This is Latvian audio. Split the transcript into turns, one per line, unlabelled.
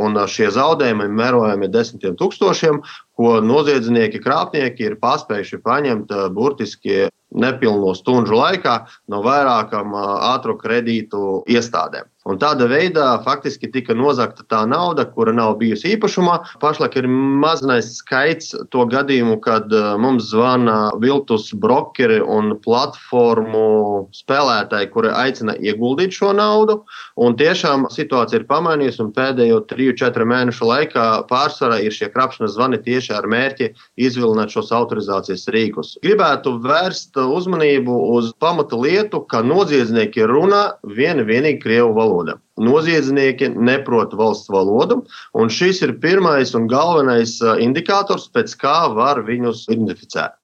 un šie zaudējumi ir mērojami desmitiem tūkstošiem, ko noziedznieki, krāpnieki ir paspējuši paņemt burtiski nepilno stundu laikā no vairākām ātro kredītu iestādēm. Un tāda veidā faktiski tika nozagta tā nauda, kura nav bijusi īpašumā. Pašlaik ir mazinais skaits to gadījumu, kad mums zvana viltus brokeri un platformu spēlētāji, kuri aicina ieguldīt šo naudu. Un tiešām situācija ir pamainījusi, un pēdējo 3-4 mēnešu laikā pārsvarā ir šie krāpšanas zvani tieši ar mērķi izvilināt šos autorizācijas rīkus. Gribētu vērst uzmanību uz pamata lietu, ka noziedznieki runā vienīgi krievu valodā. Noziedznieki neprot valsts valodu, un šis ir pirmais un galvenais indikators, pēc kā var viņus identificēt.